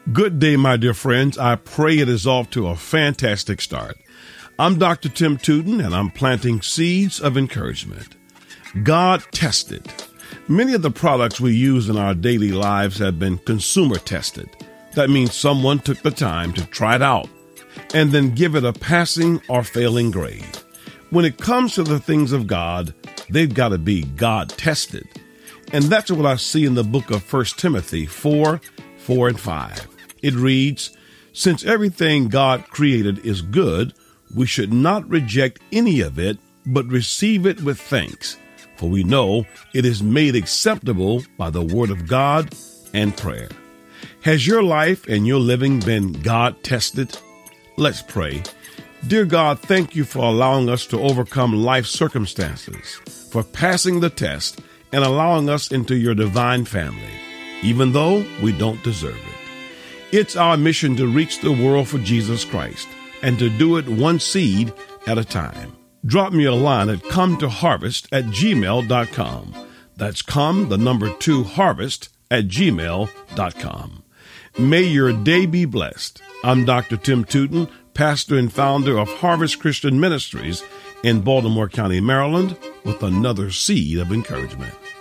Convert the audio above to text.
Good day, my dear friends. I pray it is off to a fantastic start. I'm Dr. Tim Tootin, and I'm planting seeds of encouragement. God tested. Many of the products we use in our daily lives have been consumer tested. That means someone took the time to try it out and then give it a passing or failing grade. When it comes to the things of God, they've got to be God tested. And that's what I see in the book of 1 Timothy 4 and 5. It reads, "Since everything God created is good, we should not reject any of it, but receive it with thanks, for we know it is made acceptable by the word of God and prayer." Has your life and your living been God tested? Let's pray. Dear God, thank you for allowing us to overcome life circumstances, for passing the test and allowing us into your divine family, even though we don't deserve it. It's our mission to reach the world for Jesus Christ and to do it one seed at a time. Drop me a line at cometoharvest@gmail.com. That's harvest@gmail.com. May your day be blessed. I'm Dr. Tim Tootin, pastor and founder of Harvest Christian Ministries in Baltimore County, Maryland, with another seed of encouragement.